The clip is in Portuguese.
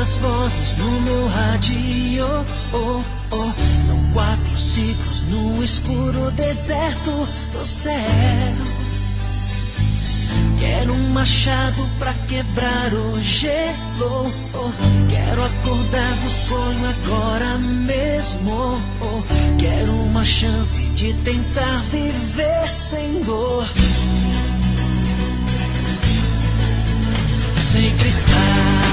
tantas vozes no meu rádio. São 4 ciclos no escuro deserto do céu. Quero um machado pra quebrar o gelo. Quero acordar do sonho agora mesmo. Quero uma chance de tentar viver sem dor. Sem cristal.